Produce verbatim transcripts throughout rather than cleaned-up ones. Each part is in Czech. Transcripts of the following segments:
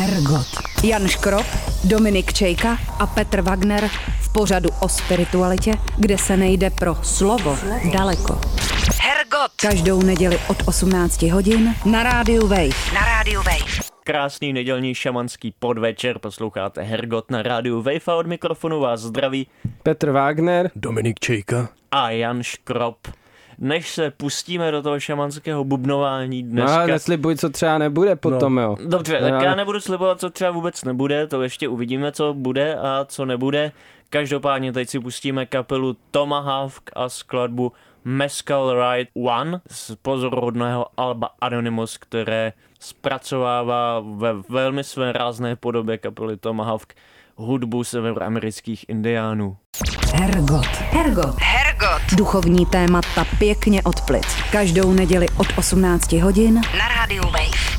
Hergot. Jan Škrob, Dominik Čejka a Petr Wagner v pořadu o spiritualitě, kde se nejde pro slovo daleko. Hergot. Každou neděli od osmnácti hodin na rádiu Wave. Na rádiu Wave. Krásný nedělní šamanský podvečer, posloucháte Hergot na rádiu Wave a od mikrofonu vás zdraví Petr Wagner, Dominik Čejka a Jan Škrob. Než se pustíme do toho šamanského bubnování dneska... No, neslibuj, co třeba nebude potom, no. jo. Dobře, tak já nebudu slibovat, co třeba vůbec nebude, to ještě uvidíme, co bude a co nebude. Každopádně teď si pustíme kapelu Tomahawk a skladbu Mescal Ride One z pozoruhodného alba Anonymous, které zpracovává ve velmi své rázné podobě kapely Tomahawk hudbu severoamerických indiánů. Hergot. Hergot. Hergot. Duchovní témata pěkně od plic. Každou neděli od osmnácti hodin na rádiu Wave.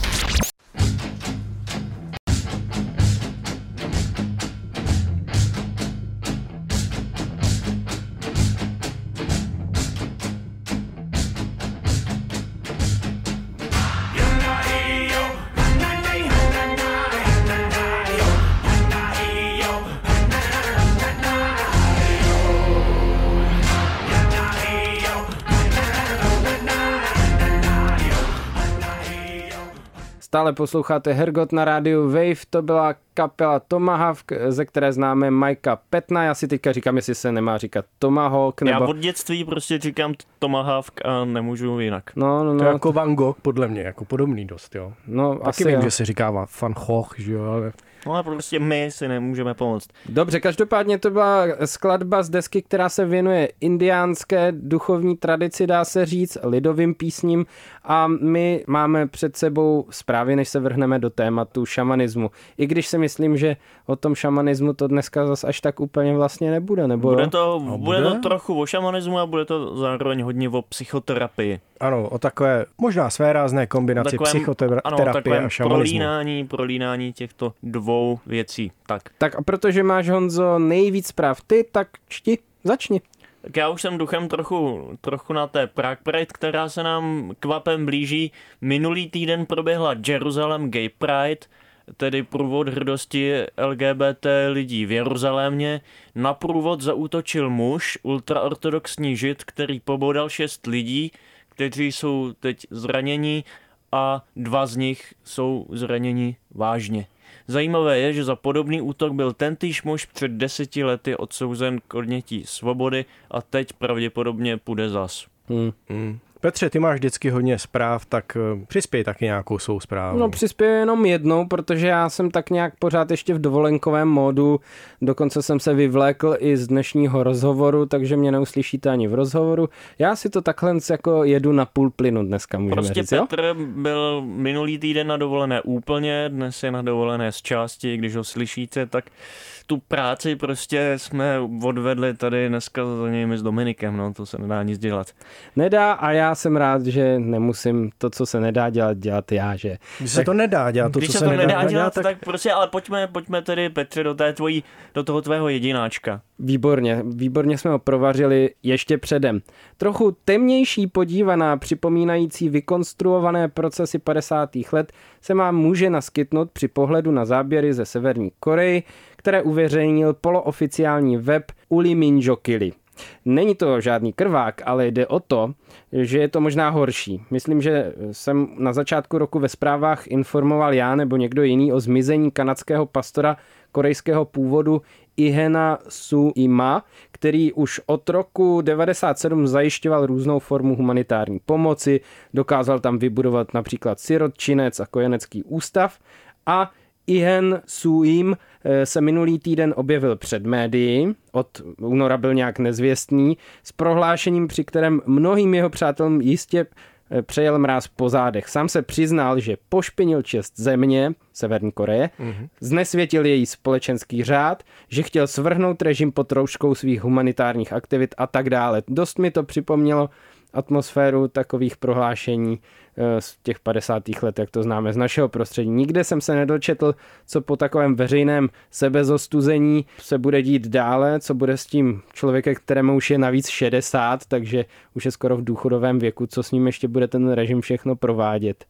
Stále posloucháte Hergot na rádiu Wave, to byla kapela Tomahawk, ze které známe Mikea Pattona. Já si teďka říkám, jestli se nemá říkat Tomahawk, nebo... Já od dětství prostě říkám Tomahawk a nemůžu jinak. No, no, no. To je jako Van Gogh, podle mě, jako podobný dost, jo. No, taky asi vím, jo. že se říká Van Gogh, že jo, ale... No a prostě my si nemůžeme pomoct. Dobře, každopádně to byla skladba z desky, která se věnuje indiánské duchovní tradici, dá se říct, lidovým písním a my máme před sebou zprávy, než se vrhneme do tématu šamanismu. I když si myslím, že o tom šamanismu to dneska zas až tak úplně vlastně nebude, nebo bude to, no, bude? bude to trochu o šamanismu a bude to zároveň hodně o psychoterapii. Ano, o takové možná své rázné kombinaci takovém, psychoterapie ano, a šamanismu. Prolínání, prolínání těchto dvou věcí. Tak. tak a protože máš, Honzo, nejvíc zpráv ty, tak čti, začni. Tak já už jsem duchem trochu, trochu na té Prague Pride, která se nám kvapem blíží. Minulý týden proběhla Jerusalem Gay Pride, tedy průvod hrdosti L G B T lidí v Jeruzalémě. Na průvod zaútočil muž, ultraortodoxní žid, který pobodal šest lidí, kteří jsou teď zraněni a dva z nich jsou zraněni vážně. Zajímavé je, že za podobný útok byl tentýž muž před deseti lety odsouzen k odnětí svobody a teď pravděpodobně půjde zas. Hmm. Hmm. Petře, ty máš vždycky hodně zpráv, tak přispěj taky nějakou svou zprávu. No přispěju jenom jednou, protože já jsem tak nějak pořád ještě v dovolenkovém módu, dokonce jsem se vyvlékl i z dnešního rozhovoru, takže mě neuslyšíte ani v rozhovoru. Já si to takhle jako jedu na půl plynu dneska, můžeme prostě říct, jo? Petr byl minulý týden na dovolené úplně, dnes je na dovolené z části, když ho slyšíte, tak tu práci prostě jsme odvedli tady dneska za nimi s Dominikem, no to se nedá nic dělat. Nedá a já jsem rád, že nemusím to, co se nedá dělat, dělat já, že? Když se to nedá dělat, to, Když co se se to nedá dělat, dělat, tak... tak prostě, ale pojďme, pojďme tedy, Petře, do té tvojí, do toho tvého jedináčka. Výborně, výborně jsme ho provařili ještě předem. Trochu temnější podívaná, připomínající vykonstruované procesy padesátých let se vám může naskytnout při pohledu na záběry ze Severní Koreji, které uveřejnil polooficiální web Uli Minjokili. Není to žádný krvák, ale jde o to, že je to možná horší. Myslím, že jsem na začátku roku ve zprávách informoval já nebo někdo jiný o zmizení kanadského pastora korejského původu Ihena Su-ima, který už od roku devadesát sedm zajišťoval různou formu humanitární pomoci, dokázal tam vybudovat například sirotčinec a kojenecký ústav a Ihan Su-im se minulý týden objevil před médii, od února byl nějak nezvěstný, s prohlášením, při kterém mnohým jeho přátelům jistě přejel mráz po zádech. Sám se přiznal, že pošpinil čest země, Severní Koreje, mm-hmm. znesvětil její společenský řád, že chtěl svrhnout režim pod rouškou svých humanitárních aktivit a tak dále. Dost mi to připomnělo atmosféru takových prohlášení z těch padesátých let, jak to známe z našeho prostředí. Nikde jsem se nedočetl, co po takovém veřejném sebezostuzení se bude dít dále, co bude s tím člověkem, kterému už je navíc šedesát, takže už je skoro v důchodovém věku, co s ním ještě bude ten režim všechno provádět.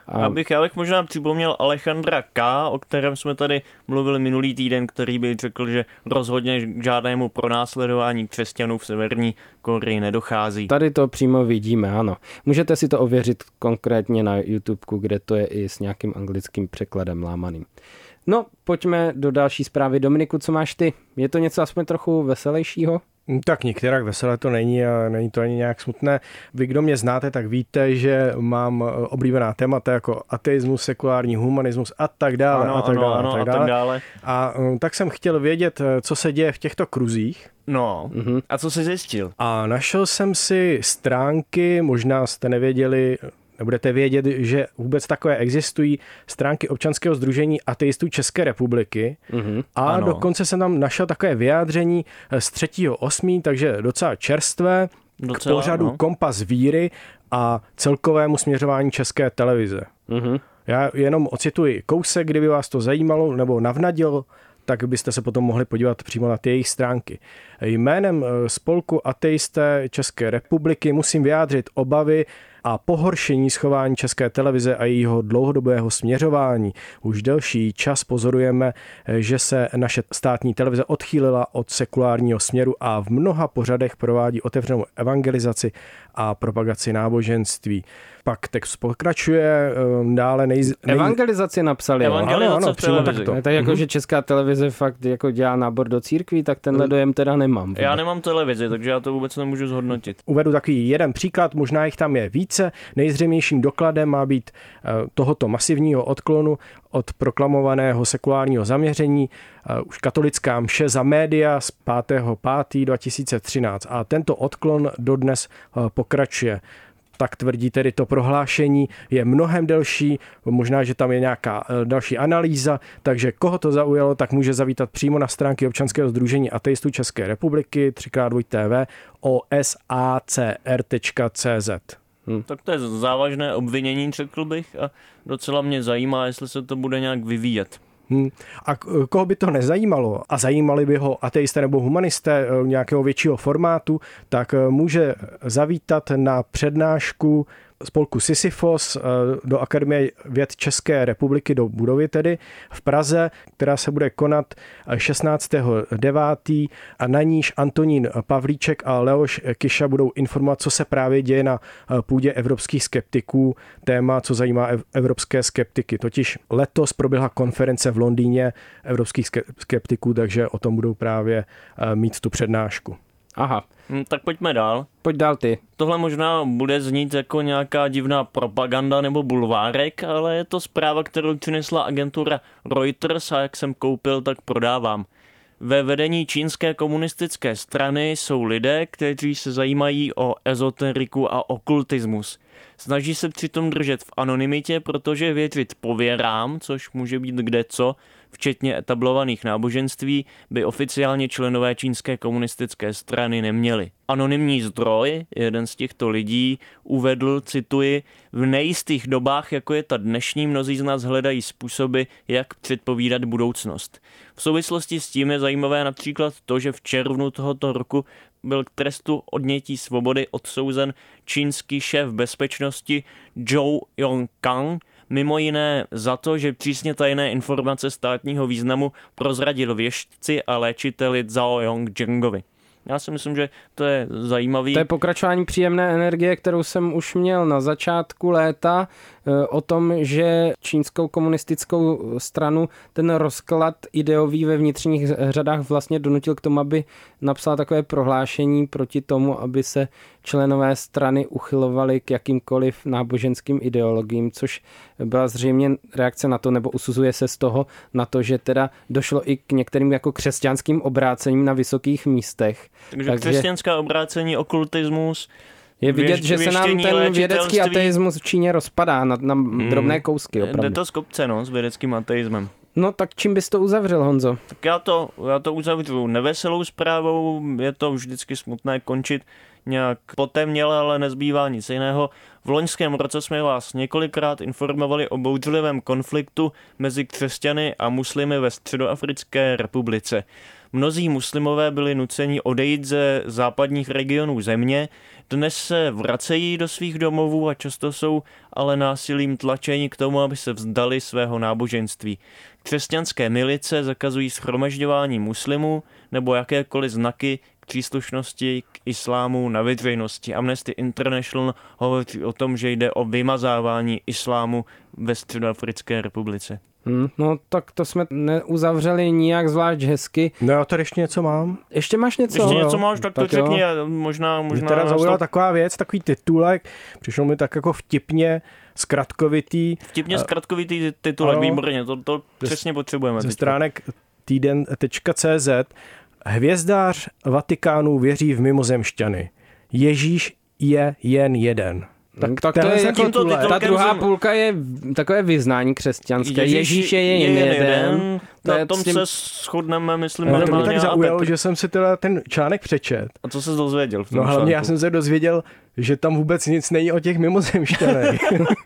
A... Abych, já bych možná připomněl Alejandra K., o kterém jsme tady mluvili minulý týden, který by řekl, že rozhodně k žádnému pronásledování křesťanů v Severní Koreji nedochází. Tady to přímo vidíme, ano. Můžete si to ověřit konkrétně na YouTubeku, kde to je i s nějakým anglickým překladem lámaným. No, pojďme do další zprávy. Dominiku, co máš ty? Je to něco aspoň trochu veselějšího? Tak některak veselé to není a není to ani nějak smutné. Vy, kdo mě znáte, tak víte, že mám oblíbená témata jako ateismus, sekulární humanismus a tak dále. Ano, a tak ano, dále, ano, a tak a dále. tak dále. A tak jsem chtěl vědět, co se děje v těchto kruzích. No, mm-hmm. A co jsi zjistil? A našel jsem si stránky, možná jste nevěděli, nebudete vědět, že vůbec takové existují, stránky občanského sdružení ateistů České republiky. Mm-hmm. A ano. Dokonce jsem tam našel takové vyjádření z třetího osmého takže docela čerstvé, docela, k pořadu no. Kompas víry a celkovému směřování České televize. Mm-hmm. Já jenom ocituji kousek, kdyby vás to zajímalo nebo navnadilo, tak byste se potom mohli podívat přímo na ty jejich stránky. Jménem spolku Ateisté České republiky musím vyjádřit obavy a pohoršení schování České televize a jejího dlouhodobého směřování. Už delší čas pozorujeme, že se naše státní televize odchýlila od sekulárního směru a v mnoha pořadech provádí otevřenou evangelizaci a propagaci náboženství. Pak text pokračuje, dále nej... Evangelizaci napsali. Evangelizace ano, ano, v televizi. takto. Tak jako, mm-hmm. že Česká televize fakt jako dělá nábor do církví, tak tenhle dojem teda nemám. Já nemám televizi, takže já to vůbec nemůžu zhodnotit. Uvedu takový jeden příklad, možná jich tam je více. Nejzřejmějším dokladem má být tohoto masivního odklonu od proklamovaného sekulárního zaměření už katolická mše za média z pátého pátého dva tisíce třináct a tento odklon dodnes pokračuje. Tak tvrdí tedy to prohlášení, je mnohem delší, možná, že tam je nějaká další analýza, takže koho to zaujalo, tak může zavítat přímo na stránky občanského sdružení ateistů České republiky, tři krát dvoj tv, o s a c r tečka c z. Hmm. Tak to je závažné obvinění, řekl bych, a docela mě zajímá, jestli se to bude nějak vyvíjet. Hmm. A koho by to nezajímalo a zajímali by ho ateisté nebo humanisté nějakého většího formátu, tak může zavítat na přednášku spolku Sisyfos do Akademie věd České republiky, do budovy tedy v Praze, která se bude konat šestnáctého devátého a na níž Antonín Pavlíček a Leoš Kyša budou informovat, co se právě děje na půdě evropských skeptiků, téma, co zajímá evropské skeptiky. Totiž letos proběhla konference v Londýně evropských skeptiků, takže o tom budou právě mít tu přednášku. Aha. Hmm, tak pojďme dál. Pojď dál ty. Tohle možná bude znít jako nějaká divná propaganda nebo bulvárek, ale je to zpráva, kterou přinesla agentura Reuters a jak jsem koupil, tak prodávám. Ve vedení čínské komunistické strany jsou lidé, kteří se zajímají o ezoteriku a okultismus. Snaží se přitom držet v anonymitě, protože věřit pověrám, což může být kdeco, včetně etablovaných náboženství, by oficiálně členové čínské komunistické strany neměli. Anonymní zdroj, jeden z těchto lidí, uvedl, cituji, v nejistých dobách, jako je ta dnešní, mnozí z nás hledají způsoby, jak předpovídat budoucnost. V souvislosti s tím je zajímavé například to, že v červnu tohoto roku byl k trestu odnětí svobody odsouzen čínský šéf bezpečnosti Zhou Yongkang, mimo jiné za to, že přísně tajné informace státního významu prozradil věštci a léčiteli Zhao Yongzhengovi. Já si myslím, že to je zajímavý. To je pokračování příjemné energie, kterou jsem už měl na začátku léta, o tom, že čínskou komunistickou stranu ten rozklad ideový ve vnitřních řadách vlastně donutil k tomu, aby napsala takové prohlášení proti tomu, aby se členové strany uchylovali k jakýmkoliv náboženským ideologiím, což byla zřejmě reakce na to, nebo usuzuje se z toho na to, že teda došlo i k některým jako křesťanským obrácením na vysokých místech. Takže, Takže křesťanská obrácení, okultismus. Je vidět, věž, že se nám ten vědecký ateismus v Číně rozpadá na, na hmm. drobné kousky. Opravdu. Jde to z kopce, no, s vědeckým ateismem. No tak čím bys to uzavřel, Honzo? Tak já to, já to uzavřu neveselou zprávou, je to vždycky smutné končit nějak potemněle, ale nezbývá nic jiného. V loňském roce jsme vás několikrát informovali o bouřlivém konfliktu mezi křesťany a muslimy ve Středoafrické republice. Mnozí muslimové byli nuceni odejít ze západních regionů země, dnes se vracejí do svých domovů a často jsou ale násilím tlačeni k tomu, aby se vzdali svého náboženství. Křesťanské milice zakazují shromažďování muslimů nebo jakékoliv znaky k příslušnosti k islámu na veřejnosti. Amnesty International hovoří o tom, že jde o vymazávání islámu ve Středoafrické republice. Hmm, no tak to jsme neuzavřeli nijak zvlášť hezky. No já tady ještě něco mám. Ještě máš něco? Ještě něco máš, tak, tak to řekni, možná... možná Mě teda zaujala taková věc, takový titulek, přišel mi tak jako vtipně zkratkovitý. Vtipně zkratkovitý titulek, výborně, to, to přesně potřebujeme. Ze stránek týden tečka cé zet. Hvězdář Vatikánu věří v mimozemšťany. Ježíš je jen jeden. Tak, tak to je jako ta druhá jsem... půlka je takové vyznání křesťanské. Ježíš, Ježíš je jen jeden. jeden. Na tom tím... se shodneme, myslím, no, to mě tak zaujalo, že jsem si teda ten článek přečet. A co se dozvěděl v tom No hlavně článku? Já jsem se dozvěděl, že tam vůbec nic není o těch mimozemšťanech.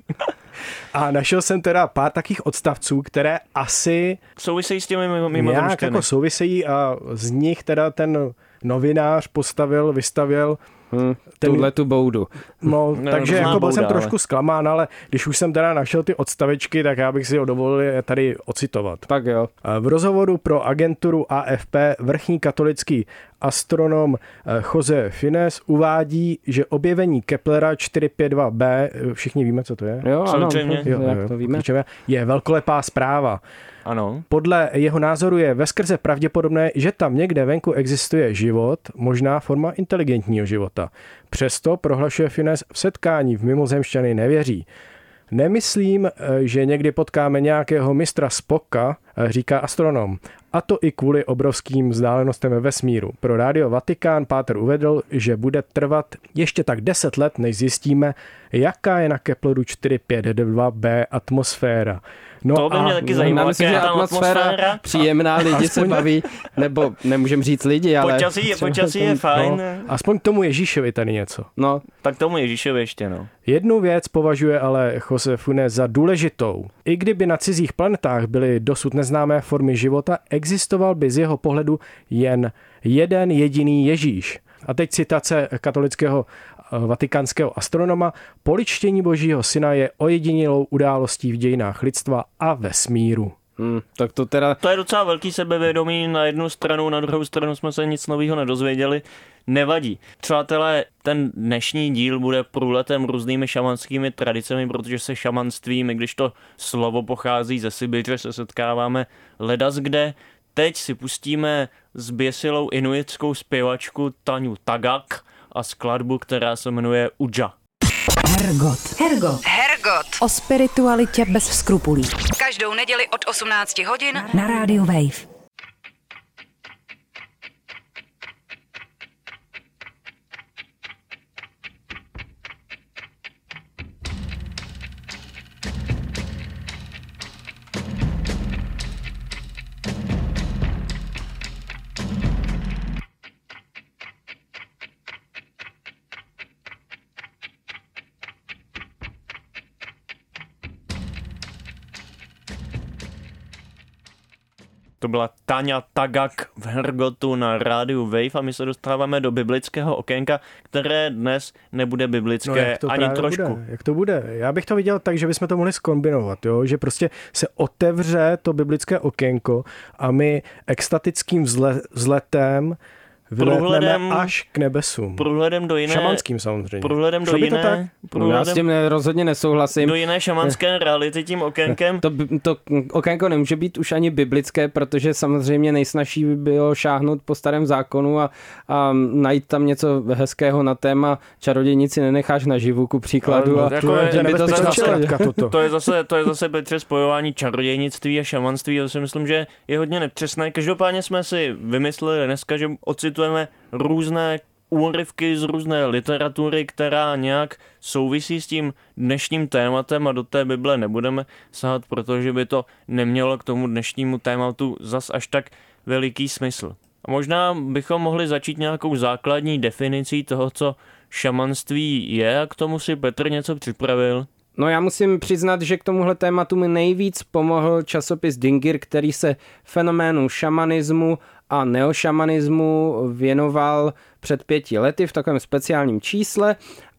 A našel jsem teda pár takých odstavců, které asi souvisejí s těmi mimozemšťany. Nějak jako souvisejí a z nich teda ten novinář postavil, vystavil Hmm, tuhle tu boudu. No, ne, takže jako byl bouda, jsem trošku ale... zklamán, ale když už jsem teda našel ty odstavečky, tak já bych si ho dovolil je tady ocitovat. Tak jo. V rozhovoru pro agenturu A F P vrchní katolický astronom Jose Fines uvádí, že objevení Keplera čtyři pět dva b, všichni víme, co to je? Jo, ano, to, jo, jo, to víme. Je velkolepá zpráva. Ano. Podle jeho názoru je veskrze pravděpodobné, že tam někde venku existuje život, možná forma inteligentního života. Přesto, prohlašuje Fines, v setkání v mimozemšťany nevěří. Nemyslím, že někdy potkáme nějakého mistra Spocka, říká astronom. A to i kvůli obrovským vzdálenostem ve vesmíru. Pro Rádio Vatikán Páter uvedl, že bude trvat ještě tak deset let, než zjistíme, jaká je na Kepleru čtyři pět dva b atmosféra. No to by mě taky zajímalo, myslím, že atmosféra, atmosféra příjemná, lidi aspoň... se baví, nebo nemůžem říct lidi, ale... Počasí je, počasí je fajn. No, aspoň k tomu Ježíšovi tady něco. No. Tak tomu Ježíšovi ještě, no. Jednu věc považuje ale Jose Funes za důležitou. I kdyby na cizích planetách byly dosud neznámé formy života, existoval by z jeho pohledu jen jeden jediný Ježíš. A teď citace katolického vatikánského astronoma. Poličtění Božího syna je ojedinělou událostí v dějinách lidstva a vesmíru. Hmm, tak to teda... To je docela velký sebevědomí na jednu stranu, na druhou stranu jsme se nic nového nedozvěděli. Nevadí. Přátelé, ten dnešní díl bude průletem různými šamanskými tradicemi, protože se šamanstvím, i když to slovo pochází ze Sibiře, se setkáváme ledas kde. Teď si pustíme zběsilou inuitskou zpěvačku Taňu Tagak a skladbu, která se jmenuje Udža. Hergot. Hergot. Hergot. O spiritualitě bez skrupulí. Každou neděli od osmnácti hodin na rádiu Wave. To byla Taňa Tagak v Hergotu na rádiu Wave a my se dostáváme do biblického okénka, které dnes nebude biblické no, ani trošku. Bude? Jak to bude? Já bych to viděl tak, že bychom to mohli zkombinovat, jo? Že prostě se otevře to biblické okénko a my extatickým vzle, vzletem vyletneme až k nebesům. Průhledem do jiné... Šamanským samozřejmě. Průhledem do jiné... Tak? Průhledem, já s tím rozhodně nesouhlasím. Do jiné šamanské reality tím okénkem. To, to okénko nemůže být už ani biblické, protože samozřejmě nejsnažší by bylo šáhnout po starém zákonu a, a najít tam něco hezkého na téma čarodějnici nenecháš naživu, ku příkladu. No, a jako je, je, by to, to, to je zase, to je zase Petře spojování čarodějnictví a šamanství. Já si myslím, že je hodně nepřesné. Každopádně jsme si vymysleli dneska, že ocitujeme různé úryvky z různé literatury, která nějak souvisí s tím dnešním tématem a do té Bible nebudeme sahat, protože by to nemělo k tomu dnešnímu tématu zas až tak veliký smysl. A možná bychom mohli začít nějakou základní definicí toho, co šamanství je, a k tomu si Petr něco připravil. No já musím přiznat, že k tomuhle tématu mi nejvíc pomohl časopis Dingir, který se fenoménu šamanismu a neošamanismu věnoval před pěti lety v takovém speciálním čísle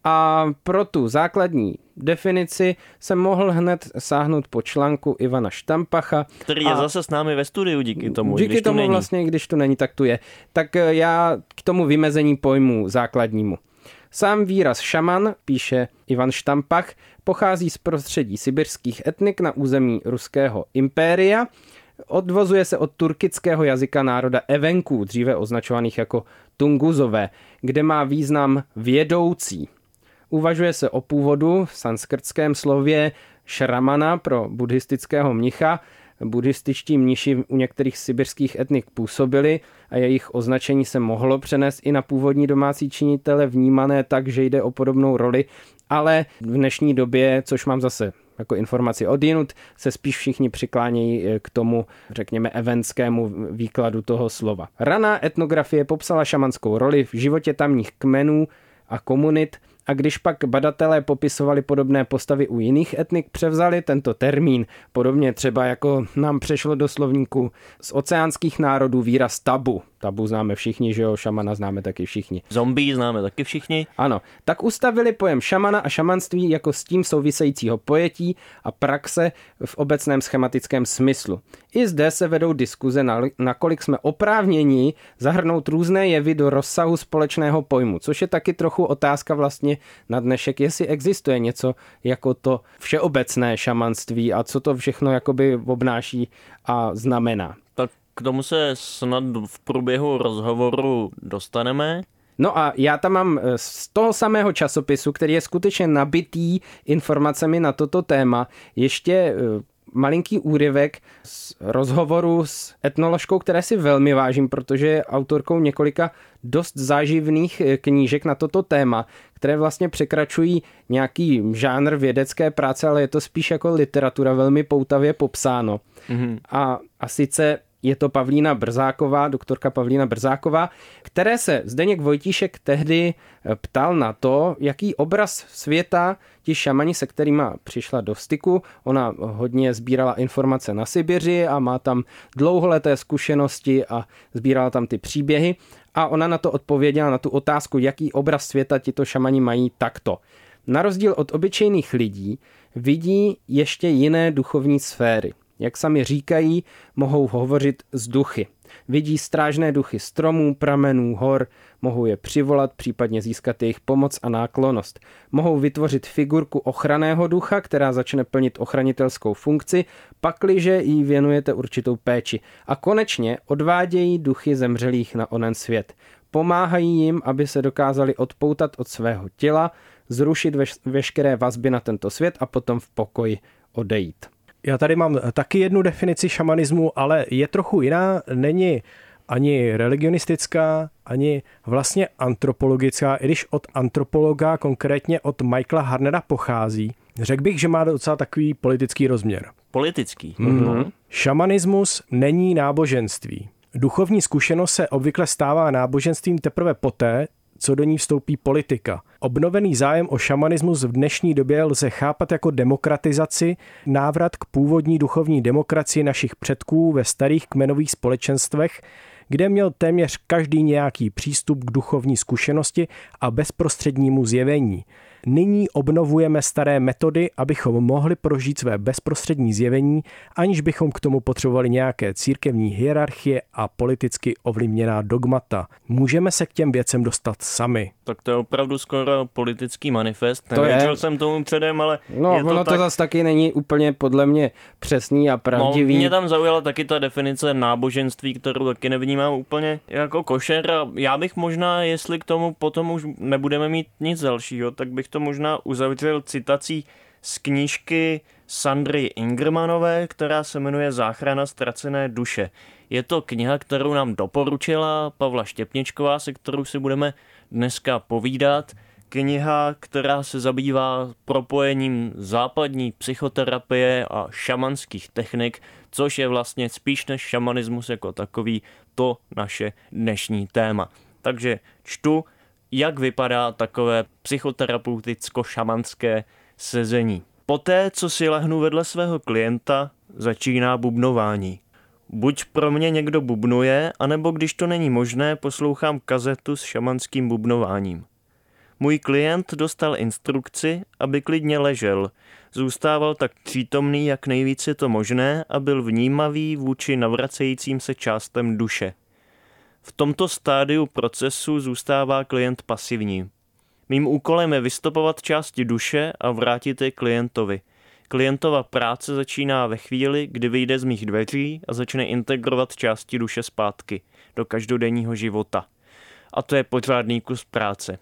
a pro tu základní definici jsem mohl hned sáhnout po článku Ivana Štampacha. Který je zase s námi ve studiu díky tomu, díky když tomu tu není. Vlastně, když tu není, tak tu je. Tak já k tomu vymezení pojmu základnímu. Sám výraz šaman, píše Ivan Štampach, pochází z prostředí sibirských etnik na území ruského impéria. Odvozuje se od turkického jazyka národa Evenků, dříve označovaných jako Tunguzové, kde má význam vědoucí. Uvažuje se o původu v sanskrtském slově šramana pro buddhistického mnicha. Buddhističtí mniši u některých sibirských etnik působili a jejich označení se mohlo přenést i na původní domácí činitele, vnímané tak, že jde o podobnou roli, ale v dnešní době, což mám zase jako informaci odjinud, se spíš všichni přiklánějí k tomu, řekněme, eventskému výkladu toho slova. Raná etnografie popsala šamanskou roli v životě tamních kmenů a komunit, a když pak badatelé popisovali podobné postavy u jiných etnik, převzali tento termín. Podobně třeba jako nám přešlo do slovníku z oceánských národů výraz tabu. Tabu známe všichni, že jo, šamana známe taky všichni. Zombie známe taky všichni. Ano, tak ustavili pojem šamana a šamanství jako s tím souvisejícího pojetí a praxe v obecném schematickém smyslu. I zde se vedou diskuze, nakolik jsme oprávněni zahrnout různé jevy do rozsahu společného pojmu, což je taky trochu otázka vlastně na dnešek, jestli existuje něco jako to všeobecné šamanství a co to všechno jakoby obnáší a znamená. Tak k tomu se snad v průběhu rozhovoru dostaneme. No a já tam mám z toho samého časopisu, který je skutečně nabitý informacemi na toto téma, ještě malinký úryvek z rozhovoru s etnoložkou, které si velmi vážím, protože je autorkou několika dost záživných knížek na toto téma, které vlastně překračují nějaký žánr vědecké práce, ale je to spíš jako literatura velmi poutavě popsáno. Mm-hmm. A, a sice je to Pavlína Brzáková, doktorka Pavlína Brzáková, které se Zdeněk Vojtíšek tehdy ptal na to, jaký obraz světa ti šamani, se kterými přišla do styku. Ona hodně sbírala informace na Sibiři a má tam dlouholeté zkušenosti a sbírala tam ty příběhy. A ona na to odpověděla, na tu otázku, jaký obraz světa tito šamani mají, takto. Na rozdíl od obyčejných lidí vidí ještě jiné duchovní sféry. Jak sami říkají, mohou hovořit s duchy. Vidí strážné duchy stromů, pramenů, hor, mohou je přivolat, případně získat jejich pomoc a náklonnost. Mohou vytvořit figurku ochranného ducha, která začne plnit ochranitelskou funkci, pakliže jí věnujete určitou péči. A konečně odvádějí duchy zemřelých na onen svět. Pomáhají jim, aby se dokázali odpoutat od svého těla, zrušit veš- veškeré vazby na tento svět a potom v pokoji odejít. Já tady mám taky jednu definici šamanismu, ale je trochu jiná, není ani religionistická, ani vlastně antropologická, i když od antropologa, konkrétně od Michaela Harnera pochází. Řekl bych, že má docela takový politický rozměr. Politický? Mm-hmm. Šamanismus není náboženství. Duchovní zkušenost se obvykle stává náboženstvím teprve poté, co do ní vstoupí politika. Obnovený zájem o šamanismus v dnešní době lze chápat jako demokratizaci, návrat k původní duchovní demokracii našich předků ve starých kmenových společenstvech, kde měl téměř každý nějaký přístup k duchovní zkušenosti a bezprostřednímu zjevení. Nyní obnovujeme staré metody, abychom mohli prožít své bezprostřední zjevení, aniž bychom k tomu potřebovali nějaké církevní hierarchie a politicky ovlivněná dogmata. Můžeme se k těm věcem dostat sami. Tak to je opravdu skoro politický manifest. To Nevěděl jsem tomu předem, ale no, je to ono tak... to zase taky není úplně podle mě přesný a pravdivý. No, mě tam zaujala taky ta definice náboženství, kterou taky nevnímám úplně jako košer. A já bych možná, jestli k tomu potom už nebudeme mít nic dalšího, tak bych to možná uzavřel citací z knížky Sandry Ingermanové, která se jmenuje Záchrana ztracené duše. Je to kniha, kterou nám doporučila Pavla Štěpničková, se kterou si budeme dneska povídat. kniha, která se zabývá propojením západní psychoterapie a šamanských technik, což je vlastně spíš než šamanismus jako takový to naše dnešní téma. Takže čtu, jak vypadá takové psychoterapeuticko-šamanské sezení. Poté, co si lehnu vedle svého klienta, začíná bubnování. Buď pro mě někdo bubnuje, anebo když to není možné, poslouchám kazetu s šamanským bubnováním. Můj klient dostal instrukci, aby klidně ležel. Zůstával tak přítomný, jak nejvíce to možné, a byl vnímavý vůči navracejícím se částem duše. V tomto stádiu procesu zůstává klient pasivní. Mým úkolem je vystopovat části duše a vrátit je klientovi. Klientova práce začíná ve chvíli, kdy vyjde z mých dveří a začne integrovat části duše zpátky do každodenního života. A to je pořádný kus práce.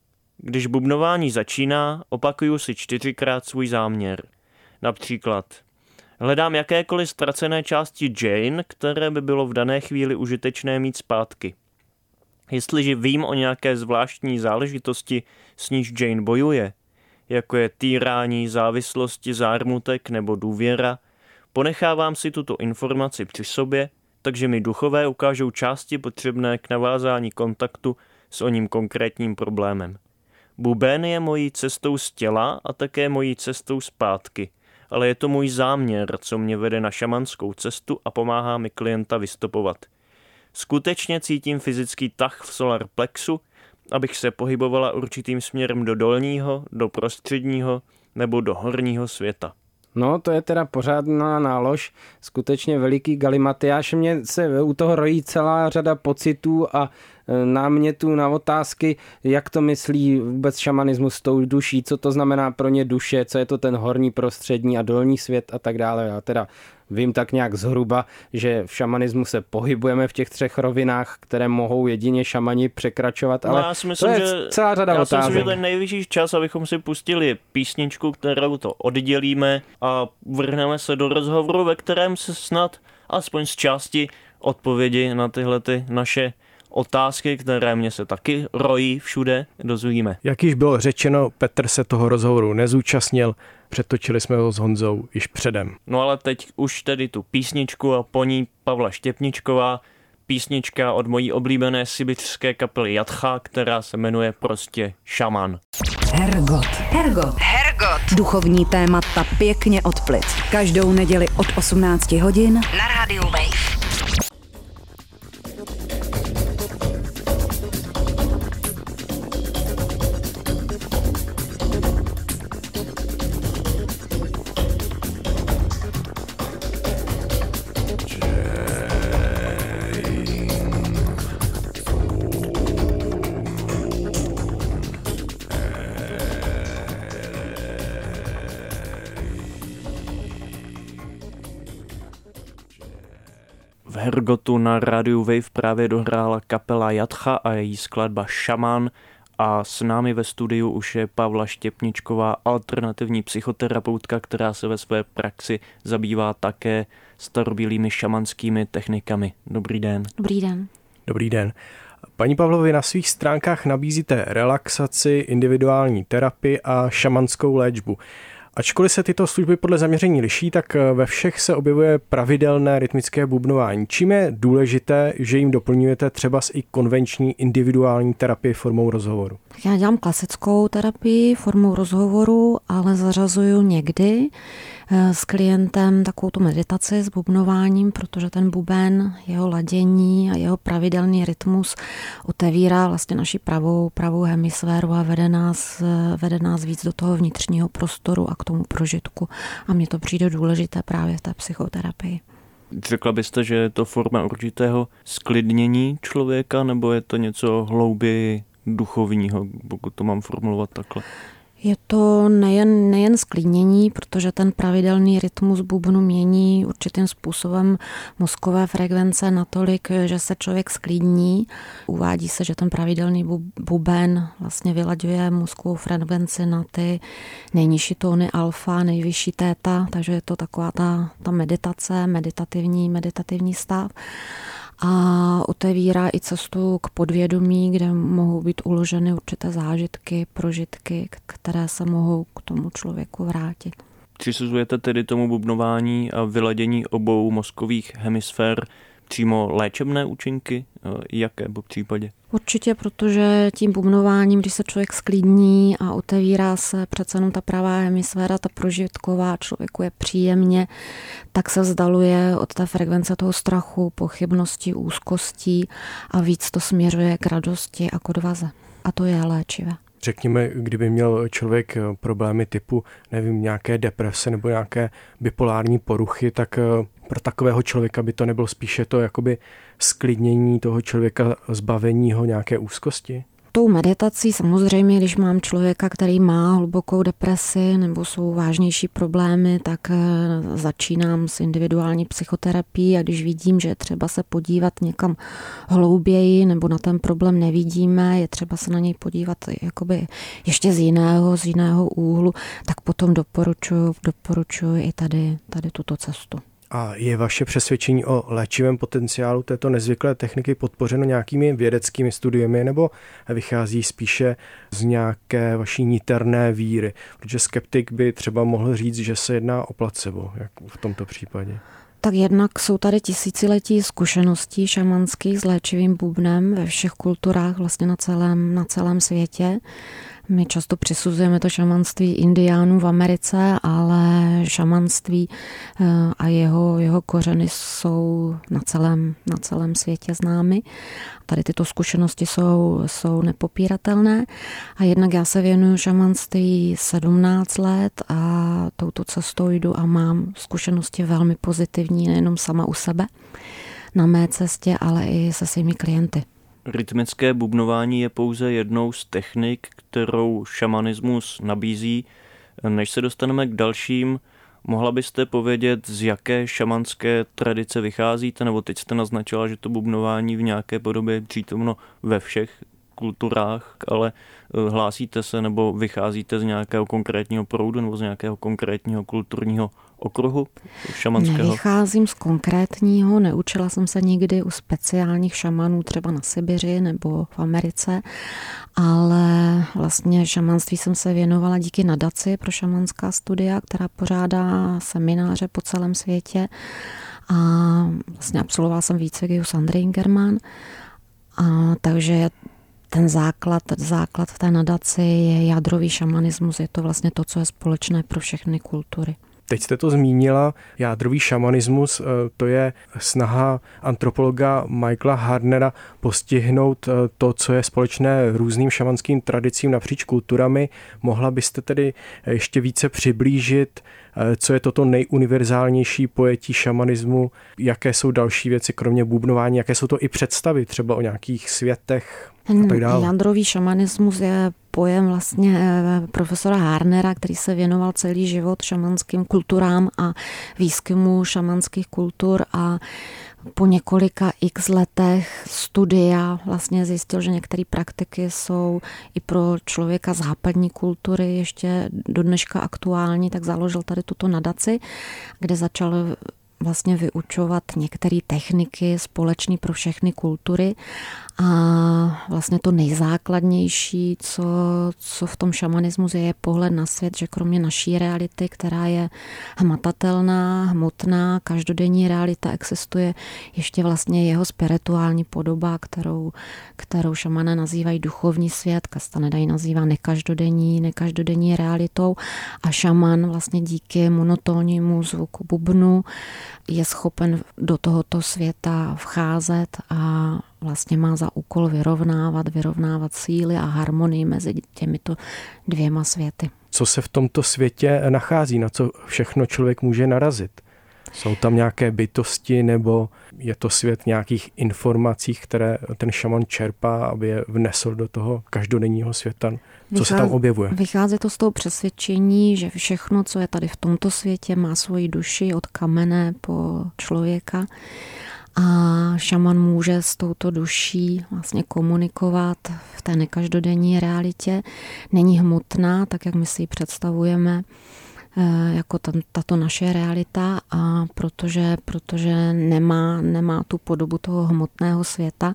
Když bubnování začíná, opakuju si čtyřikrát svůj záměr. Například hledám jakékoliv ztracené části Jane, které by bylo v dané chvíli užitečné mít zpátky. Jestliže vím o nějaké zvláštní záležitosti, s níž Jane bojuje, jako je týrání, závislosti, zármutek nebo důvěra, ponechávám si tuto informaci při sobě, takže mi duchové ukážou části potřebné k navázání kontaktu s oním konkrétním problémem. Buben je mojí cestou z těla a také mojí cestou zpátky, ale je to můj záměr, co mě vede na šamanskou cestu a pomáhá mi klienta vystopovat. Skutečně cítím fyzický tah v solar plexu, abych se pohybovala určitým směrem do dolního, do prostředního nebo do horního světa. No, to je teda pořádná nálož, skutečně veliký galimatiáš. Mně se u toho rojí celá řada pocitů a námětů na otázky, jak to myslí vůbec šamanismus s tou duší, co to znamená pro ně duše, co je to ten horní, prostřední a dolní svět a tak dále. Já teda vím tak nějak zhruba, že v šamanismu se pohybujeme v těch třech rovinách, které mohou jedině šamani překračovat, ale no, já si myslím, to je že, celá řada já otázek. Já si myslím, že ten nejvyšší čas, abychom si pustili písničku, kterou to oddělíme a vrhneme se do rozhovoru, ve kterém se snad aspoň z části odpovědi na tyhle ty naše otázky, které mě se taky rojí všude, dozvíme. Jak již bylo řečeno, Petr se toho rozhovoru nezúčastnil, přetočili jsme ho s Honzou již předem. No ale teď už tedy tu písničku a po ní Pavla Štěpničková, písnička od mojí oblíbené sibiřské kapely Jatcha, která se jmenuje prostě Šaman. Hergot. Hergot. Hergot. Duchovní témata pěkně od plic. Každou neděli od osmnácti hodin na rádiu Wave. V Hergotu na rádiu Wave právě dohrála kapela Jatcha a její skladba Šaman a s námi ve studiu už je Pavla Štěpničková, alternativní psychoterapeutka, která se ve své praxi zabývá také starobylými šamanskými technikami. Dobrý den. Dobrý den. Dobrý den. Paní Pavlovi, na svých stránkách nabízíte relaxaci, individuální terapii a šamanskou léčbu. Ačkoliv se tyto služby podle zaměření liší, tak ve všech se objevuje pravidelné rytmické bubnování. Čím je důležité, že jim doplňujete třeba i konvenční individuální terapii formou rozhovoru? Já dělám klasickou terapii formou rozhovoru, ale zařazuju někdy s klientem takovou tu meditaci s bubnováním, protože ten buben, jeho ladění a jeho pravidelný rytmus otevírá vlastně naši pravou, pravou hemisféru a vede nás, vede nás víc do toho vnitřního prostoru a k tomu prožitku. A mně to přijde důležité právě v té psychoterapii. Řekla byste, že je to forma určitého sklidnění člověka, nebo je to něco hlouběji duchovního, pokud to mám formulovat takhle? Je to nejen, nejen sklidnění, protože ten pravidelný rytmus bubnu mění určitým způsobem mozkové frekvence natolik, že se člověk sklidní. Uvádí se, že ten pravidelný buben vlastně vylaďuje mozkovou frekvenci na ty nejnižší tóny alfa, nejvyšší téta, takže je to taková ta, ta meditace, meditativní, meditativní stav. a otevírá i cestu k podvědomí, kde mohou být uloženy určité zážitky, prožitky, které se mohou k tomu člověku vrátit. Přisuzujete tedy tomu bubnování a vyladění obou mozkových hemisfér přímo léčebné účinky? Jaké po případě? Určitě, protože tím bubnováním, když se člověk sklidní a otevírá se přece jenom ta pravá hemisféra, ta prožitková, člověku je příjemně, tak se vzdaluje od té frekvence toho strachu, pochybností, úzkostí a víc to směřuje k radosti a k odvaze. A to je léčivé. Řekněme, kdyby měl člověk problémy typu, nevím, nějaké deprese nebo nějaké bipolární poruchy, tak pro takového člověka by to nebylo spíše to jakoby sklidnění toho člověka, zbavení ho nějaké úzkosti? Tou meditací samozřejmě, když mám člověka, který má hlubokou depresi nebo jsou vážnější problémy, tak začínám s individuální psychoterapií a když vidím, že je třeba se podívat někam hlouběji nebo na ten problém nevidíme, je třeba se na něj podívat jakoby ještě z jiného, z jiného úhlu, tak potom doporučuji, doporučuji i tady, tady tuto cestu. A je vaše přesvědčení o léčivém potenciálu této nezvyklé techniky podpořeno nějakými vědeckými studiemi nebo vychází spíše z nějaké vaší niterné víry? Protože skeptik by třeba mohl říct, že se jedná o placebo, jak v tomto případě. Tak jednak jsou tady tisíciletí zkušeností šamanských s léčivým bubnem ve všech kulturách vlastně na celém, na celém světě. My často přisuzujeme to šamanství indiánů v Americe, ale šamanství a jeho, jeho kořeny jsou na celém, na celém světě známy. Tady tyto zkušenosti jsou, jsou nepopíratelné. A jednak já se věnuju šamanství sedmnáct let a touto cestou jdu a mám zkušenosti velmi pozitivní, nejenom sama u sebe na mé cestě, ale i se svými klienty. Rytmické bubnování je pouze jednou z technik, kterou šamanismus nabízí. Než se dostaneme k dalším, mohla byste povědět, z jaké šamanské tradice vycházíte, nebo teď jste naznačila, že to bubnování v nějaké podobě je přítomno ve všech kulturách, ale hlásíte se nebo vycházíte z nějakého konkrétního proudu nebo z nějakého konkrétního kulturního okruhu šamanského? Nevycházím z konkrétního, neučila jsem se nikdy u speciálních šamanů třeba na Sibiři nebo v Americe, ale vlastně šamanství jsem se věnovala díky nadaci pro šamanská studia, která pořádá semináře po celém světě a vlastně absolvovala jsem výcvik u Sandry Ingerman, a takže ten základ, základ té nadaci je jádrový šamanismus, je to vlastně to, co je společné pro všechny kultury. Teď jste to zmínila, jádrový šamanismus, to je snaha antropologa Michaela Hardnera postihnout to, co je společné různým šamanským tradicím napříč kulturami. Mohla byste tedy ještě více přiblížit, co je toto nejuniverzálnější pojetí šamanismu, jaké jsou další věci, kromě bubnování, jaké jsou to i představy třeba o nějakých světech a tak dále. Jádrový šamanismus je pojem vlastně profesora Hardnera, který se věnoval celý život šamanským kulturám a výzkumu šamanských kultur a po několika x letech studia vlastně zjistil, že některé praktiky jsou i pro člověka západní kultury ještě do dneška aktuální, tak založil tady tuto nadaci, kde začal vlastně vyučovat některé techniky společné pro všechny kultury a vlastně to nejzákladnější, co, co v tom šamanismu je, je pohled na svět, že kromě naší reality, která je hmatatelná, hmotná, každodenní realita, existuje ještě vlastně jeho spirituální podoba, kterou, kterou šamané nazývají duchovní svět, Kastaneda ji nazývá nekaždodenní, nekaždodenní realitou a šaman vlastně díky monotónnímu zvuku bubnu je schopen do tohoto světa vcházet a vlastně má za úkol vyrovnávat, vyrovnávat síly a harmonii mezi těmito dvěma světy. Co se v tomto světě nachází, na co všechno člověk může narazit? Jsou tam nějaké bytosti nebo je to svět nějakých informací, které ten šaman čerpá, aby je vnesl do toho každodenního světa? Co Vychází, se tam objevuje? Vychází to z toho přesvědčení, že všechno, co je tady v tomto světě, má svoji duši od kamene po člověka a šaman může s touto duší vlastně komunikovat v té nekaždodenní realitě. Není hmotná, tak jak my si ji představujeme jako tato naše realita a protože, protože nemá, nemá tu podobu toho hmotného světa,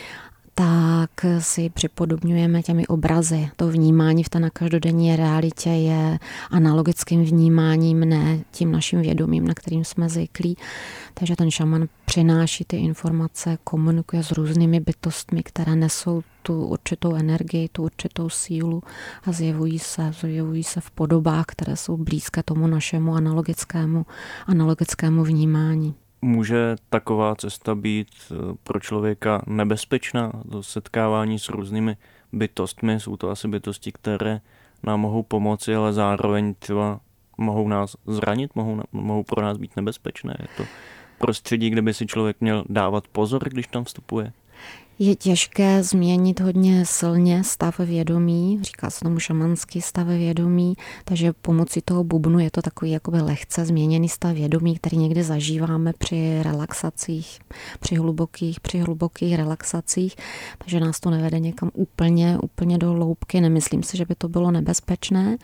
tak si připodobňujeme těmi obrazy. To vnímání v té každodenní realitě je analogickým vnímáním, ne tím naším vědomím, na kterým jsme zvyklí. Takže ten šaman přináší ty informace, komunikuje s různými bytostmi, které nesou tu určitou energii, tu určitou sílu a zjevují se, zjevují se v podobách, které jsou blízké tomu našemu analogickému, analogickému vnímání. Může taková cesta být pro člověka nebezpečná? To setkávání s různými bytostmi, jsou to asi bytosti, které nám mohou pomoci, ale zároveň třeba mohou nás zranit, mohou, mohou pro nás být nebezpečné. Je to prostředí, kde by si člověk měl dávat pozor, když tam vstupuje? Je těžké změnit hodně silně stav vědomí, říká se tomu šamanský stav vědomí, takže pomocí toho bubnu je to takový jakoby lehce změněný stav vědomí, který někdy zažíváme při relaxacích, při hlubokých, při hlubokých relaxacích, takže nás to nevede někam úplně, úplně do hloubky, nemyslím si, že by to bylo nebezpečné.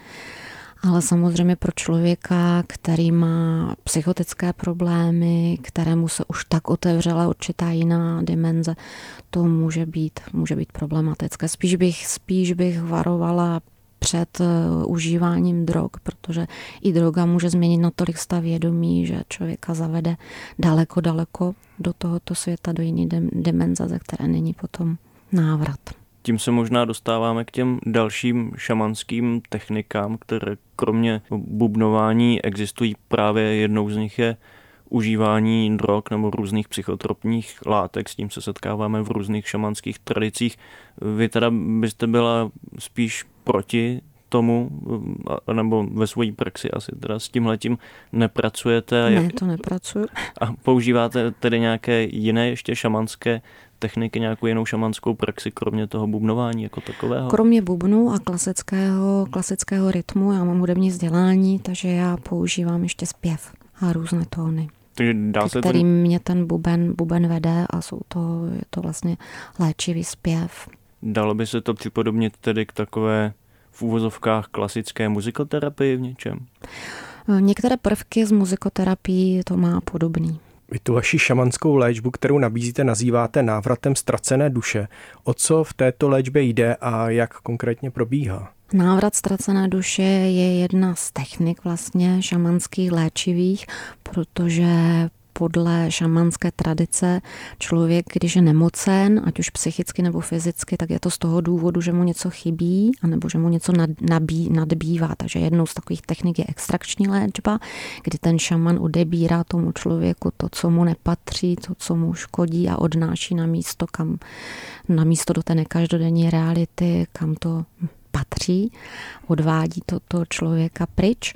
Ale samozřejmě pro člověka, který má psychotické problémy, kterému se už tak otevřela určitá jiná dimenze, to může být, může být problematické. Spíš bych, spíš bych varovala před užíváním drog, protože i droga může změnit natolik stav vědomí, že člověka zavede daleko, daleko do tohoto světa, do jiné dimenze, ze které není potom návrat. Tím se možná dostáváme k těm dalším šamanským technikám, které kromě bubnování existují. Právě jednou z nich je užívání drog nebo různých psychotropních látek. S tím se setkáváme v různých šamanských tradicích. Vy teda byste byla spíš proti tomu, nebo ve své praxi asi teda s tímhletím nepracujete? Ne, to nepracuju. A používáte tedy nějaké jiné ještě šamanské techniky, nějakou jinou šamanskou praxi, kromě toho bubnování jako takového? Kromě bubnu a klasického, klasického rytmu, já mám hudební vzdělání, takže já používám ještě zpěv a různé tóny, takže dá se kterým ten... mě ten buben, buben vede a jsou to, je to vlastně léčivý zpěv. Dalo by se to připodobnit tedy k takové v úvozovkách klasické muzikoterapii v něčem? Některé prvky z muzikoterapii to má podobný. Vy tu vaši šamanskou léčbu, kterou nabízíte, nazýváte návratem ztracené duše. O co v této léčbě jde a jak konkrétně probíhá? Návrat ztracené duše je jedna z technik vlastně šamanských léčivých, protože podle šamanské tradice člověk, když je nemocen, ať už psychicky nebo fyzicky, tak je to z toho důvodu, že mu něco chybí, anebo že mu něco nabí, nadbývá. Takže jednou z takových technik je extrakční léčba, kdy ten šaman odebírá tomu člověku to, co mu nepatří, to, co mu škodí a odnáší na místo, kam, na místo do té nekaždodenní reality, kam to patří, odvádí to toho člověka pryč.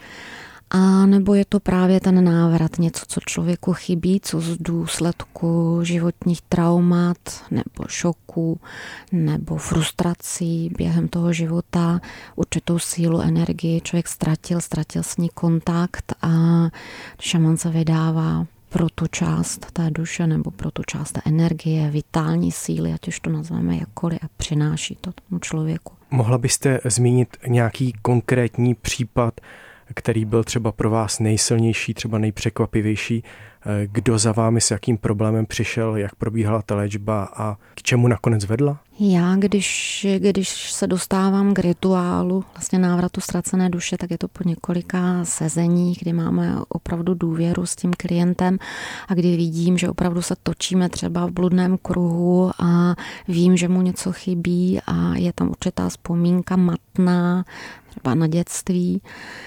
A nebo je to právě ten návrat, něco, co člověku chybí, co z důsledku životních traumat nebo šoků nebo frustrací během toho života určitou sílu, energii člověk ztratil, ztratil s ní kontakt a šaman se vydává pro tu část té duše nebo pro tu část té energie, vitální síly, ať už to nazveme jakkoliv, a přináší to tomu člověku. Mohla byste zmínit nějaký konkrétní případ, který byl třeba pro vás nejsilnější, třeba nejpřekvapivější, kdo za vámi s jakým problémem přišel, jak probíhala ta léčba a k čemu nakonec vedla? Já, když, když se dostávám k rituálu vlastně návratu ztracené duše, tak je to po několika sezeních, kdy máme opravdu důvěru s tím klientem a kdy vidím, že opravdu se točíme třeba v bludném kruhu a vím, že mu něco chybí a je tam určitá vzpomínka matná, třeba na dětství,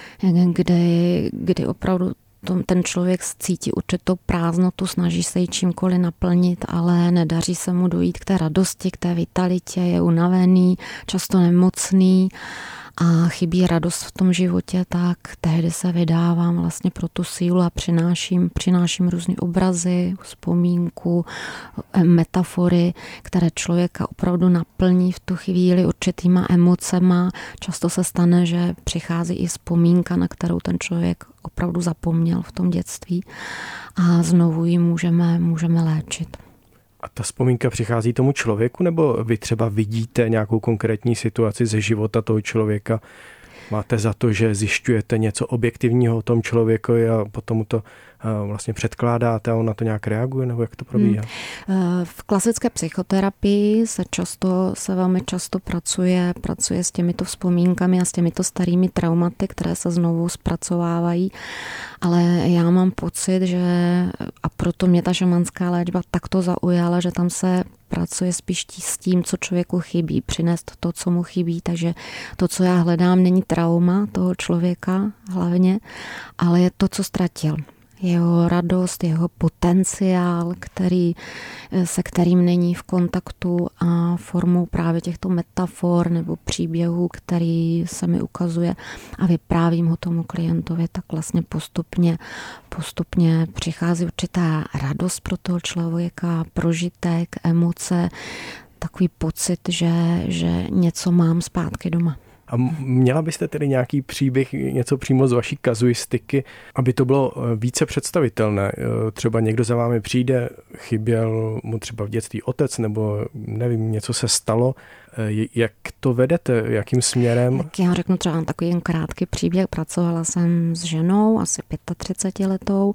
kdy, kdy opravdu ten člověk cítí určitou prázdnotu, snaží se ji čímkoliv naplnit, ale nedaří se mu dojít k té radosti, k té vitalitě, je unavený, často nemocný a chybí radost v tom životě, tak tehdy se vydávám vlastně pro tu sílu a přináším, přináším různé obrazy, vzpomínku, metafory, které člověka opravdu naplní v tu chvíli určitýma emocema. Často se stane, že přichází i vzpomínka, na kterou ten člověk opravdu zapomněl v tom dětství a znovu ji můžeme, můžeme léčit. A ta vzpomínka přichází tomu člověku, nebo vy třeba vidíte nějakou konkrétní situaci ze života toho člověka? Máte za to, že zjišťujete něco objektivního o tom člověku a potom mu to vlastně předkládáte a on na to nějak reaguje, nebo jak to probíhá? Hmm. V klasické psychoterapii se často, se velmi často pracuje, pracuje s těmito vzpomínkami a s těmito starými traumaty, které se znovu zpracovávají, ale já mám pocit, že a proto mě ta šamanská léčba takto zaujala, že tam se pracuje spíš s tím, co člověku chybí, přinést to, co mu chybí, takže to, co já hledám, není trauma toho člověka hlavně, ale je to, co ztratil. Jeho radost, jeho potenciál, který, se kterým není v kontaktu a formou právě těchto metafor nebo příběhů, který se mi ukazuje a vyprávím ho tomu klientovi, tak vlastně postupně, postupně přichází určitá radost pro toho člověka, prožitek, emoce, takový pocit, že, že něco mám zpátky doma. A měla byste tedy nějaký příběh, něco přímo z vaší kazuistiky, aby to bylo více představitelné? Třeba někdo za vámi přijde, chyběl mu třeba v dětství otec, nebo nevím, něco se stalo. Jak to vedete? Jakým směrem? Tak já řeknu třeba takový jen krátký příběh. Pracovala jsem s ženou, asi pětatřicetiletou,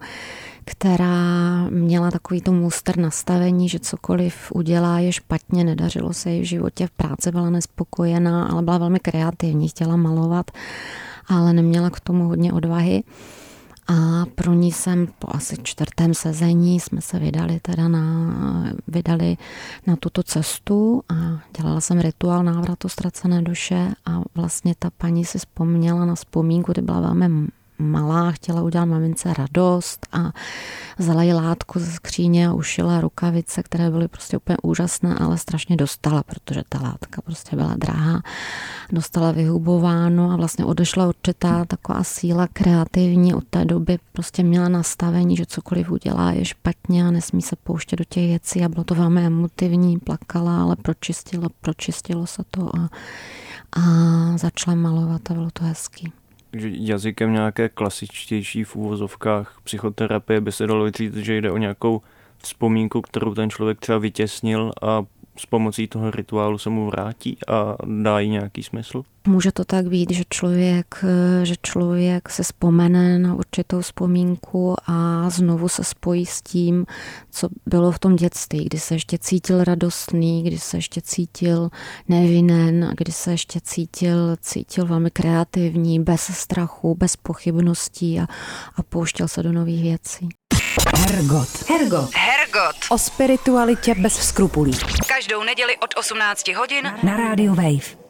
která měla takový to muster nastavení, že cokoliv udělá je špatně, nedařilo se jí v životě, v práci byla nespokojená, ale byla velmi kreativní, chtěla malovat, ale neměla k tomu hodně odvahy. A pro ní jsem po asi čtvrtém sezení jsme se vydali teda na, vydali na tuto cestu a dělala jsem rituál návratu ztracené duše a vlastně ta paní si vzpomněla na vzpomínku, kdy byla velmi malá, chtěla udělat mamince radost a vzala jí látku ze skříně a ušila rukavice, které byly prostě úplně úžasné, ale strašně dostala, protože ta látka prostě byla drahá. Dostala vyhubováno a vlastně odešla určitá taková síla kreativní. Od té doby prostě měla nastavení, že cokoliv udělá je špatně a nesmí se pouštět do těch věcí a bylo to velmi emotivní, plakala, ale pročistilo, pročistilo se to a, a začala malovat a bylo to hezký. Takže jazykem nějaké klasičtější v úvozovkách psychoterapie by se dalo říct, že jde o nějakou vzpomínku, kterou ten člověk třeba vytěsnil a s pomocí toho rituálu se mu vrátí a dá jí nějaký smysl? Může to tak být, že člověk, že člověk se vzpomene na určitou vzpomínku a znovu se spojí s tím, co bylo v tom dětství, kdy se ještě cítil radostný, kdy se ještě cítil nevinen, kdy se ještě cítil, cítil velmi kreativní, bez strachu, bez pochybností a, a pouštěl se do nových věcí. Hergot. Hergot. Hergot. O spiritualitě bez skrupulí. Každou neděli od osmnácti hodin na rádiu Wave.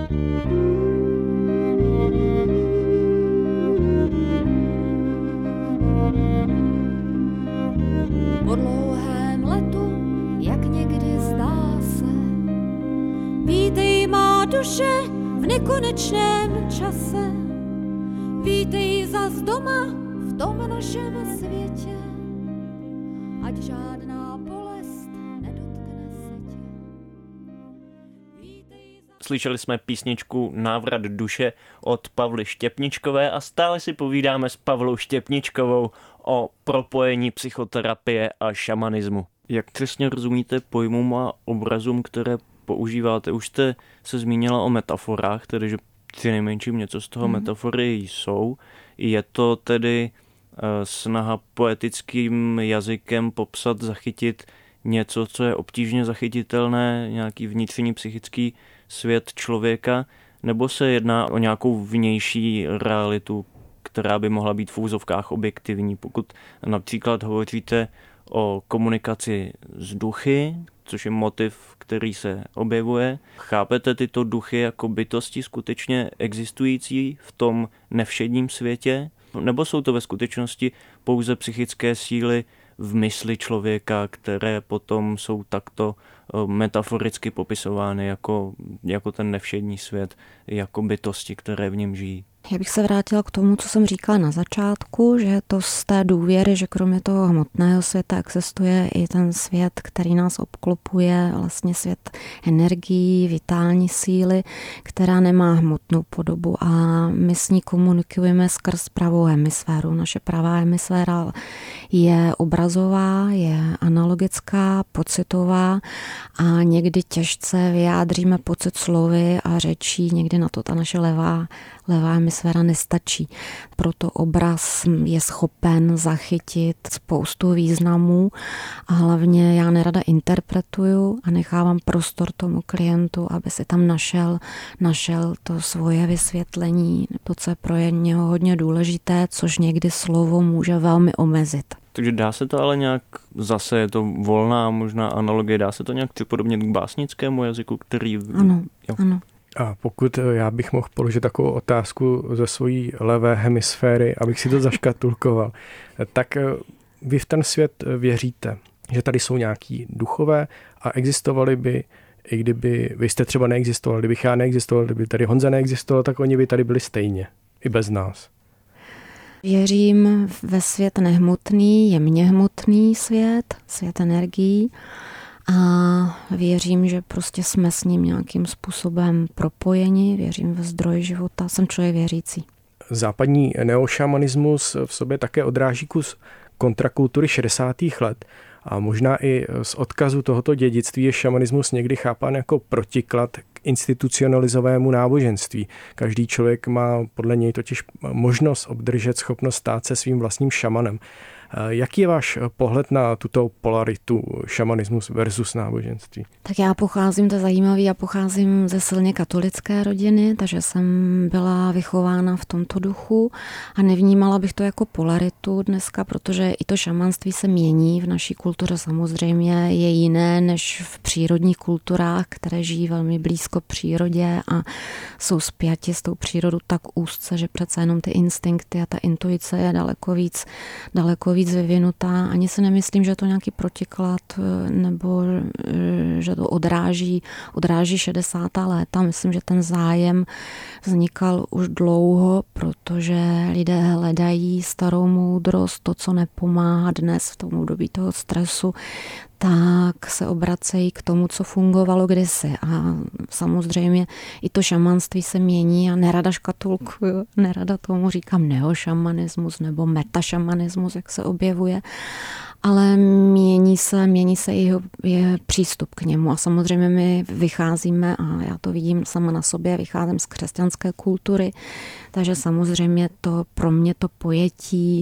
Po dlouhém letu, jak někdy zdá se, vítej má duše v nekonečném čase. Vítej zas doma v tom našem světě, ať žádná bolest nedotkne se tě. Vítej za... Slyšeli jsme písničku Návrat duše od Pavly Štěpničkové a stále si povídáme s Pavlou Štěpničkovou o propojení psychoterapie a šamanismu. Jak přesně rozumíte pojmům a obrazům, které používáte? Už jste se zmínila o metaforách, tedy že přinejmenším něco z toho mm. metafory jsou. Je to tedy snaha poetickým jazykem popsat, zachytit něco, co je obtížně zachytitelné, nějaký vnitřní psychický svět člověka, nebo se jedná o nějakou vnější realitu, která by mohla být v úzovkách objektivní. Pokud například hovoříte o komunikaci s duchy, což je motiv, který se objevuje, chápete tyto duchy jako bytosti skutečně existující v tom nevšedním světě, nebo jsou to ve skutečnosti pouze psychické síly v mysli člověka, které potom jsou takto metaforicky popisovány jako, jako ten nevšední svět, jako bytosti, které v něm žijí? Já bych se vrátila k tomu, co jsem říkala na začátku, že je to z té důvěry, že kromě toho hmotného světa existuje i ten svět, který nás obklopuje, vlastně svět energií, vitální síly, která nemá hmotnou podobu a my s ní komunikujeme skrz pravou hemisféru. Naše pravá hemisféra je obrazová, je analogická, pocitová a někdy těžce vyjádříme pocit slovy a řečí, někdy na to ta naše levá Levá hemisféra nestačí. Proto obraz je schopen zachytit spoustu významů a hlavně já nerada interpretuju a nechávám prostor tomu klientu, aby si tam našel, našel to svoje vysvětlení, to, co je pro něho hodně důležité, což někdy slovo může velmi omezit. Takže dá se to ale nějak, zase je to volná možná analogie, dá se to nějak připodobnit k básnickému jazyku, který... Ano, jo. ano. A pokud já bych mohl položit takovou otázku ze svojí levé hemisféry, abych si to zaškatulkoval, tak vy v ten svět věříte, že tady jsou nějaký duchové a existovali by, i kdyby vy jste třeba neexistoval, kdybych já neexistoval, kdyby tady Honza neexistoval, tak oni by tady byli stejně, i bez nás. Věřím ve svět nehmotný, jemně hmotný svět, svět energií. A věřím, že prostě jsme s ním nějakým způsobem propojeni, věřím ve zdroj života, jsem člověk věřící. Západní neošamanismus v sobě také odráží kus kontrakultury šedesátých let a možná i z odkazu tohoto dědictví je šamanismus někdy chápán jako protiklad k institucionalizovému náboženství. Každý člověk má podle něj totiž možnost obdržet schopnost stát se svým vlastním šamanem. Jaký je váš pohled na tuto polaritu šamanismus versus náboženství? Tak já pocházím, to je zajímavý, já pocházím ze silně katolické rodiny, takže jsem byla vychována v tomto duchu a nevnímala bych to jako polaritu dneska, protože i to šamanství se mění v naší kultuře, samozřejmě je jiné než v přírodních kulturách, které žijí velmi blízko přírodě a jsou spjati s tou přírodou tak úzce, že přece jenom ty instinkty a ta intuice je daleko víc, daleko víc vyvinutá. Ani si nemyslím, že je to nějaký protiklad nebo že to odráží, odráží šedesátá léta. Myslím, že ten zájem vznikal už dlouho, protože lidé hledají starou moudrost, to, co nepomáhá dnes v tom období toho stresu, tak se obracejí k tomu, co fungovalo kdysi. A samozřejmě i to šamanství se mění a nerada škatulkuju, nerada tomu říkám neošamanismus nebo metašamanismus, jak se objevuje, ale mění se, mění se jeho, jeho přístup k němu a samozřejmě my vycházíme, a já to vidím sama na sobě, vycházím z křesťanské kultury, takže samozřejmě to pro mě to pojetí,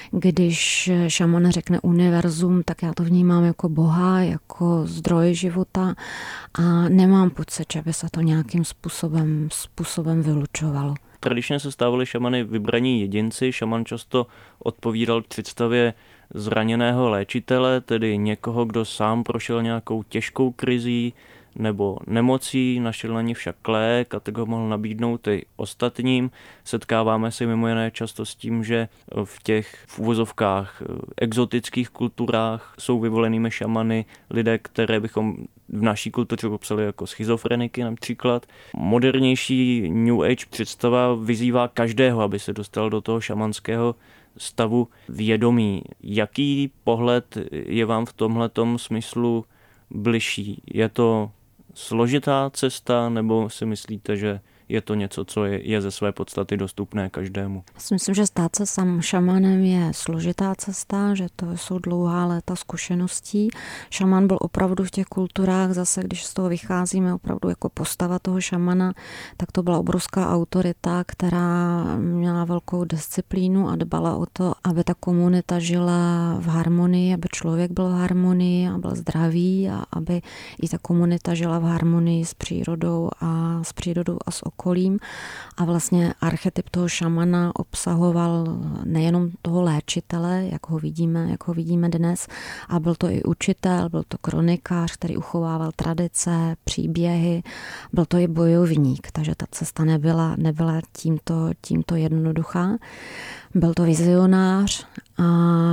když šaman řekne univerzum, tak já to vnímám jako Boha, jako zdroj života a nemám pocit, že by se to nějakým způsobem, způsobem vylučovalo. Tradičně se stávali šamany vybraní jedinci, šaman často odpovídal k představě zraněného léčitele, tedy někoho, kdo sám prošel nějakou těžkou krizí nebo nemocí, našel na ní však lék a tak ho mohl nabídnout i ostatním. Setkáváme se mimo jiné často s tím, že v těch v uvozovkách exotických kulturách jsou vyvolenými šamany lidé, které bychom v naší kultuře popsali jako schizofreniky například. Modernější New Age představa vyzývá každého, aby se dostal do toho šamanského stavu vědomí. Jaký pohled je vám v tomhletom smyslu bližší? Je to složitá cesta, nebo si myslíte, že je to něco, co je, je ze své podstaty dostupné každému? Já si myslím, že stát se sám šamanem je složitá cesta, že to jsou dlouhá léta zkušeností. Šaman byl opravdu v těch kulturách, zase když z toho vycházíme opravdu jako postava toho šamana, tak to byla obrovská autorita, která měla velkou disciplínu a dbala o to, aby ta komunita žila v harmonii, aby člověk byl v harmonii a byl zdravý a aby i ta komunita žila v harmonii s přírodou a s přírodou a s okolím. A vlastně archetyp toho šamana obsahoval nejenom toho léčitele, jak ho vidíme, jak ho vidíme dnes, a byl to i učitel, byl to kronikář, který uchovával tradice, příběhy, byl to i bojovník, takže ta cesta nebyla, nebyla tímto, tímto jednoduchá. Byl to vizionář a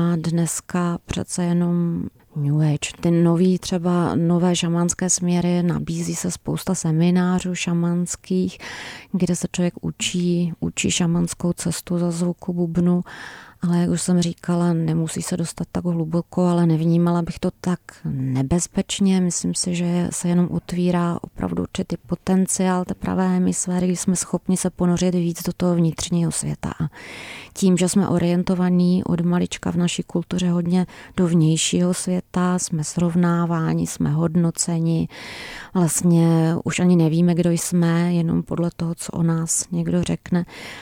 dneska přece jenom New Age, ty nový třeba nové šamanské směry, nabízí se spousta seminářů šamanských, kde se člověk učí, učí šamanskou cestu za zvuku bubnu, ale jak už jsem říkala, nemusí se dostat tak hluboko, ale nevnímala bych to tak nebezpečně. Myslím si, že se jenom otvírá opravdu určitý potenciál té pravé hemisféry, kdy jsme schopni se ponořit víc do toho vnitřního světa. A tím, že jsme orientovaní od malička v naší kultuře hodně do vnějšího světa, jsme srovnáváni, jsme hodnoceni, vlastně už ani nevíme, kdo jsme, jenom podle toho, co o nás někdo řekne,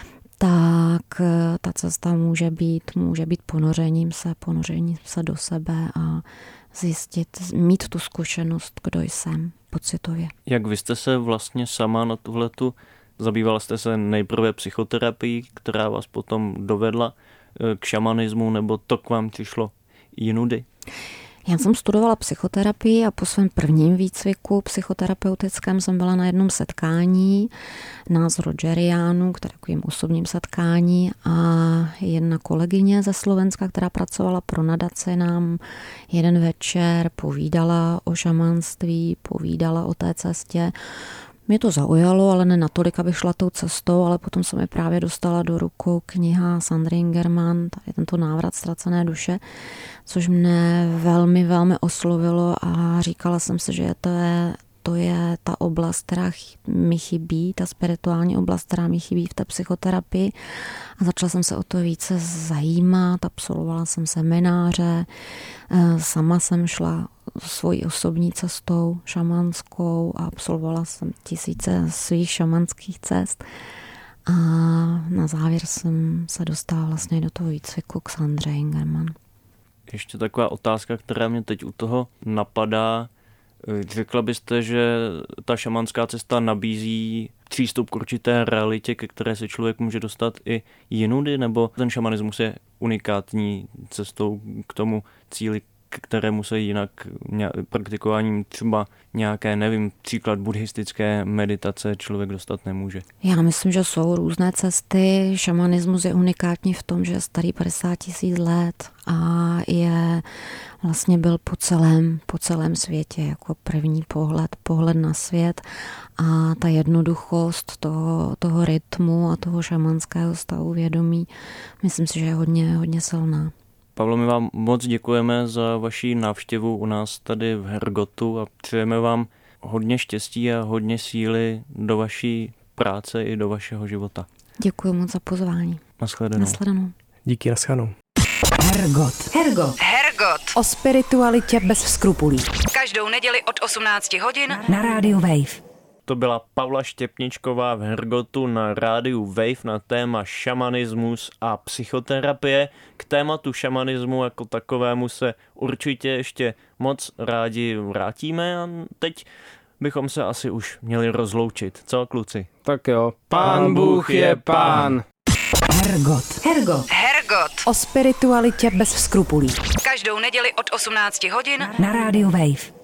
tak ta cesta může být, může být ponořením se, ponořením se do sebe a zjistit, mít tu zkušenost, kdo jsem pocitově. Jak vy jste se vlastně sama na tuhletu, zabývala jste se nejprve psychoterapií, která vás potom dovedla k šamanismu, nebo to k vám přišlo jinudy? Já jsem studovala psychoterapii a po svém prvním výcviku psychoterapeutickém jsem byla na jednom setkání nás Rogeriánů, které takovým osobním setkání, a jedna kolegyně ze Slovenska, která pracovala pro nadaci, nám jeden večer povídala o šamanství, povídala o té cestě. Mě to zaujalo, ale ne natolik, abych šla tou cestou, ale potom se mi právě dostala do rukou kniha Sandry Ingerman, tady tento návrat ztracené duše, což mne velmi, velmi oslovilo a říkala jsem si, že to je, to je ta oblast, která mi chybí, ta spirituální oblast, která mi chybí v té psychoterapii, a začala jsem se o to více zajímat, absolvovala jsem semináře, sama jsem šla svojí osobní cestou šamanskou a absolvovala jsem tisíce svých šamanských cest a na závěr jsem se dostala vlastně do toho výcviku k Sandře Ingerman. Ještě taková otázka, která mě teď u toho napadá. Řekla byste, že ta šamanská cesta nabízí přístup k určité realitě, ke které se člověk může dostat i jinudy, nebo ten šamanismus je unikátní cestou k tomu cíli, k kterému se jinak praktikováním třeba nějaké, nevím, příklad buddhistické meditace člověk dostat nemůže? Já myslím, že jsou různé cesty. Šamanismus je unikátní v tom, že je starý padesát tisíc let a je vlastně byl po celém, po celém světě jako první pohled, pohled na svět, a ta jednoduchost toho, toho rytmu a toho šamanského stavu vědomí, myslím si, že je hodně, hodně silná. Pavlo, my vám moc děkujeme za vaši návštěvu u nás tady v Hergotu a přejeme vám hodně štěstí a hodně síly do vaší práce i do vašeho života. Děkuji moc za pozvání. Nashledanou. Nashledanou. Díky, nashledanou. Hergot. Hergot. Hergot. O spiritualitě bez skrupulí. Každou neděli od osmnácti hodin na rádiu Wave. To byla Pavla Štěpničková v Hergotu na rádiu Wave na téma šamanismus a psychoterapie. K tématu šamanismu jako takovému se určitě ještě moc rádi vrátíme a teď bychom se asi už měli rozloučit. Co, kluci? Tak jo. Pán Bůh je pán. Hergot. Hergot. Hergot. O spiritualitě bez skrupulí. Každou neděli od osmnácti hodin na rádiu Wave.